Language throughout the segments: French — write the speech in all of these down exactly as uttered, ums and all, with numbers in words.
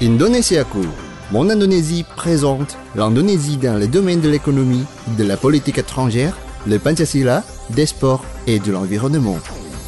Indonesiaku, Mon Indonésie présente l'Indonésie dans les domaines de l'économie, de la politique étrangère, le Pancasila, des sports et de l'environnement.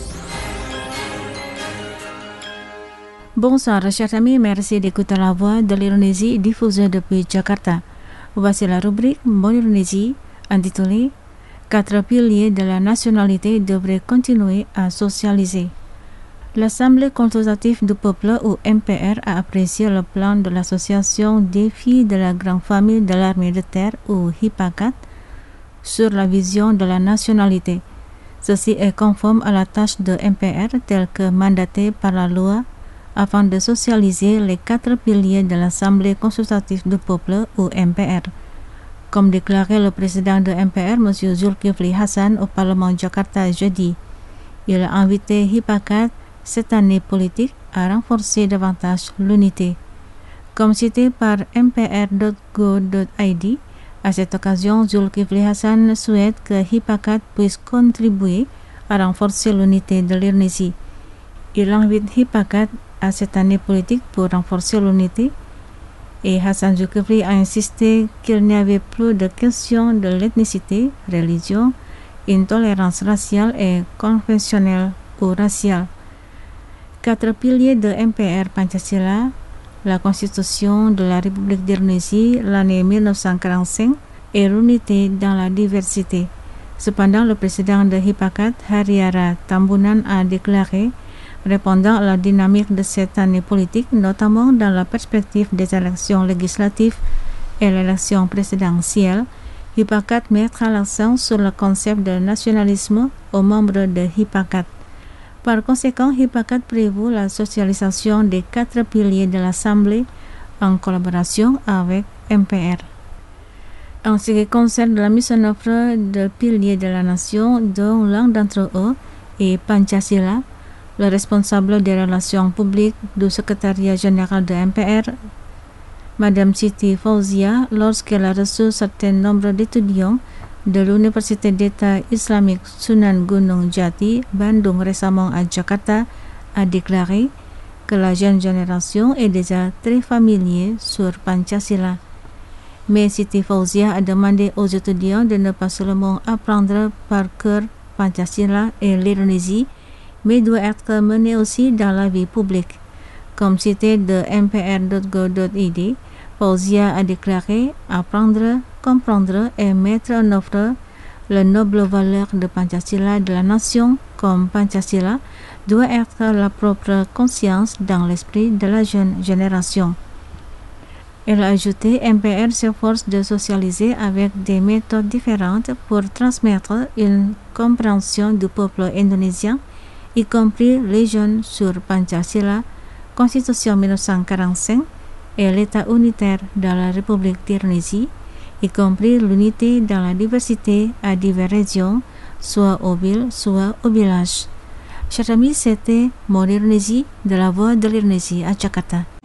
Bonsoir chers amis, merci d'écouter la voix de l'Indonésie diffusée depuis Jakarta. Voici la rubrique Mon Indonésie intitulée Quatre piliers de la nationalité devraient continuer à socialiser. L'Assemblée consultative du peuple ou M P R a apprécié le plan de l'association des filles de la grande famille de l'armée de terre ou HIPACAT sur la vision de la nationalité. Ceci est conforme à la tâche de M P R telle que mandatée par la loi afin de socialiser les quatre piliers de l'Assemblée consultative du peuple ou M P R. Comme déclaré le président de M P R, M. Zulkifli Hasan, au Parlement Jakarta jeudi, il a invité HIPACAT cette année politique à renforcer davantage l'unité. Comme cité par m p r point go point i d, à cette occasion, Zulkifli Hasan souhaite que HIPACAT puisse contribuer à renforcer l'unité de l'Indonésie. Il invite HIPACAT à cette année politique pour renforcer l'unité et Hasan Zulkifli a insisté qu'il n'y avait plus de question de l'ethnicité, religion, intolérance raciale et confessionnelle ou raciale. Quatre piliers de M P R Pancasila, la Constitution de la République d'Indonésie, l'année mille neuf cent quarante-cinq et l'unité dans la diversité. Cependant, le président de HIPACAT, Haryara Tambunan, a déclaré, répondant à la dynamique de cette année politique, notamment dans la perspective des élections législatives et l'élection présidentielle, HIPACAT mettra l'accent sur le concept de nationalisme aux membres de HIPACAT. Par conséquent, HIPACAT prévoit la socialisation des quatre piliers de l'Assemblée en collaboration avec M P R. En ce qui concerne la mise en œuvre des piliers de la nation, dont l'un d'entre eux est Pancasila, le responsable des relations publiques du secrétariat général de M P R, Madame Siti Fauzia, lorsqu'elle a reçu un certain nombre d'étudiants de l'Université d'État islamique Sunan Gunung Jati, Bandung récemment à Jakarta, a déclaré que la jeune génération est déjà très familière sur Pancasila. Mais Siti Fauzia a demandé aux étudiants de ne pas seulement apprendre par cœur Pancasila et l'Indonésie, mais doit être menée aussi dans la vie publique. Comme cité de m p r point go point i d, Fauzia a déclaré apprendre, comprendre et mettre en œuvre les nobles valeurs de Pancasila de la nation comme Pancasila doit être la propre conscience dans l'esprit de la jeune génération. Elle a ajouté, M P R s'efforce de socialiser avec des méthodes différentes pour transmettre une compréhension du peuple indonésien, y compris les jeunes sur Pancasila, Constitution mille neuf cent quarante-cinq et l'État unitaire de la République d'Indonésie, y compris l'unité dans la diversité à diverses régions, soit aux villes, soit aux villages. Chers amis, c'était Mon Indonésie de la Voix de l'Indonésie à Jakarta.